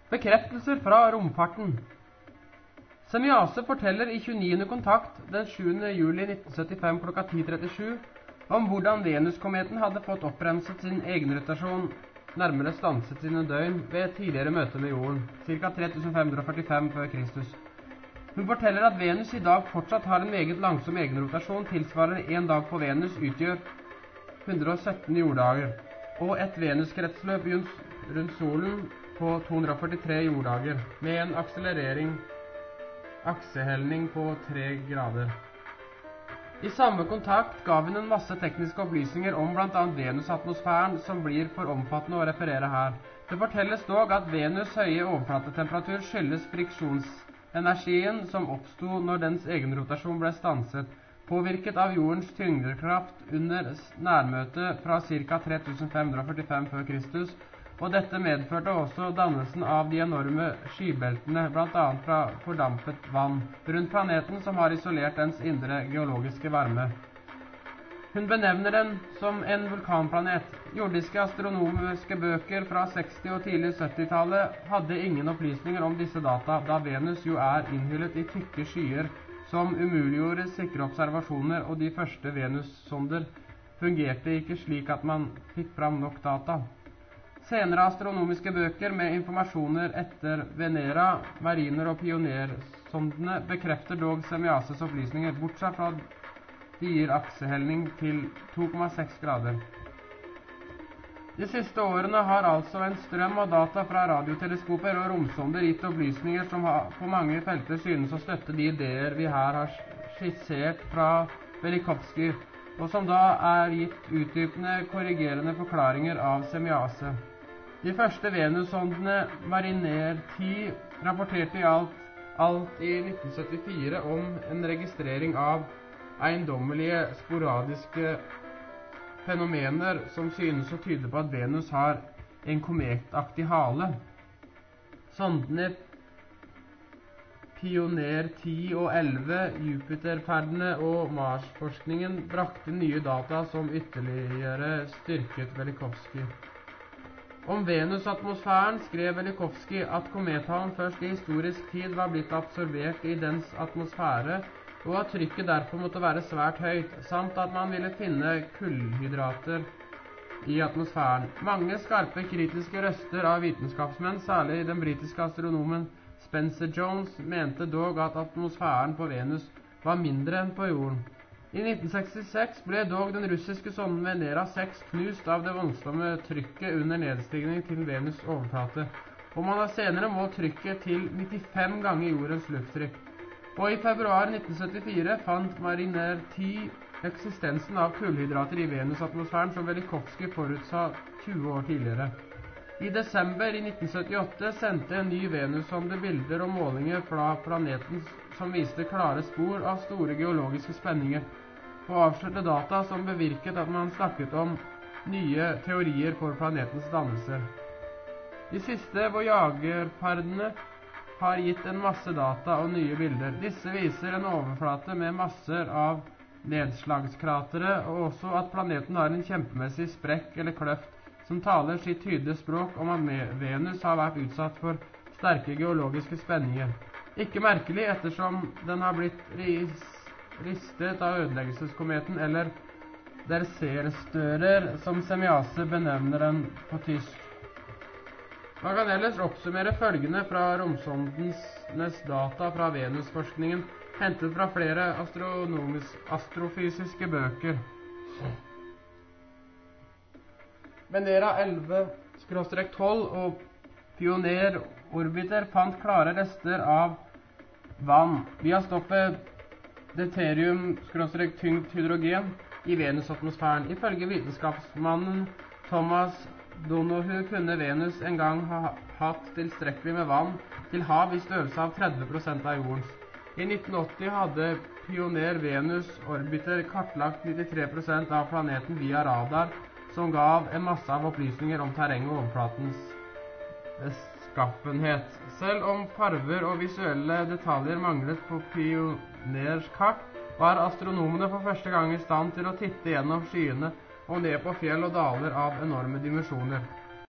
Bekreftelser fra romfarten. Semjase forteller i 29. kontakt den 7. juli 1975 klokka 10:37 om hvordan Venus-kometen hadde fått oppbremset sin egen rotasjon, nærmere stanset sine døgn ved et tidligere møte med jorden, ca. 3545 før Kristus. Hun forteller at Venus i dag fortsatt har en meget langsom egen rotasjon, tilsvarer en dag på Venus utgjør 117 jorddager, og et Venus-kretsløp rundt solen på 243 jorddager, med en aksehelning på 3 grader. I samme kontakt gav hun en masse tekniske opplysninger om blant annet Venus-atmosfæren, som blir for omfattende å referere her. Det fortelles dog at Venus' høye overflatetemperatur skyldes friksjonsenergien som oppstod når dens egen rotasjon ble stanset, påvirket av jordens tyngdekraft under nærmøtet fra ca. 3545 før Kristus, og dette medførte også dannelsen av de enorme skybeltene, blant annet fra fordampet vann, rundt planeten som har isolert dens indre geologiske varme. Hun benevner den som en vulkanplanet. Jordiske astronomiske bøker fra 60- og tidlig 70-tallet hadde ingen opplysninger om disse data, da Venus jo er innhyllet i tykke skyer som umuliggjorde sikre observasjoner, og de første Venus-sonder fungerte ikke slik at man fikk fram nok data. Senere astronomiske bøker med informasjoner etter Venera, Mariner og pionersondene bekrefter dog Semjases opplysninger, bortsett fra de gir aksehelning til 2,6 grader. De siste årene har altså en strøm av data fra radioteleskoper og romsonder gitt opplysninger som på mange felter synes å støtte de ideer vi her har skissert fra Velikovsky, og som da er gitt utdypende, korrigerende forklaringer av Semjase. De første Venus-sondene, Mariner 10, rapporterte i alt i 1974 om en registrering av eiendommelige, sporadiske fenomener som synes å tyde på at Venus har en kometaktig hale. Sondene Pioner 10 og 11, Jupiterferdene og Mars-forskningen brakte nye data som ytterligere styrket Velikovsky. Om Venus-atmosfæren skrev Velikovsky at komethalen først i historisk tid var blitt absorbert i dens atmosfære, og at trykket derfor måtte være svært høyt, samt at man ville finne kullhydrater i atmosfæren. Mange skarpe kritiske røster av vitenskapsmenn, særlig den britiske astronomen Spencer Jones, mente dog at atmosfæren på Venus var mindre enn på jorden. I 1966 ble dog den russiske sonden Venera 6 knust av det voldsomme trykket under nedstigning til Venus' overflate, og man har senere målt trykket til 95 ganger jordens lufttrykk. Og i februar 1974 fant Mariner 10 eksistensen av kullhydrater i Venus-atmosfæren som Velikovsky forutsa 20 år tidligere. I desember i 1978 sendte en ny Venus-sonde bilder og målinger fra planeten som viste klare spor av store geologiske spenninger, og avslørte data som bevirket at man snakket om nye teorier for planetens dannelser. De siste Voyager-ferdene har gitt en masse data og nye bilder. Disse viser en overflate med masser av nedslagskratere, og også at planeten har en kjempemessig sprekk eller kløft, som taler sitt tydelige språk om at Venus har vært utsatt for sterke geologiske spenninger. Ikke merkelig ettersom den har blitt ristet av ødeleggelseskometen, eller der Ceresstører, som Semjase benevner den på tysk. Man kan ellers oppsummere følgende fra romsondenes data fra Venus-forskningen, hentet fra flere astrofysiske bøker. Venera 11-12 og Pioner orbiter fant klare rester av vann via stoffet deuterium-tyngd hydrogen i Venus-atmosfæren. Ifølge vitenskapsmannen Thomas Donohue kunne Venus en gang ha hatt tilstrekkelig med vann til hav i størrelse av 30% av jordens. I 1980 hadde Pioner Venus orbiter kartlagt 93% av planeten via radar, som gav en masse av opplysninger om terreng og overflatens beskaffenhet. Selv om farver og visuelle detaljer manglet på Pioners kart, var astronomene for første gang i stand til å titte gjennom skyene og ned på fjell og daler av enorme dimensjoner.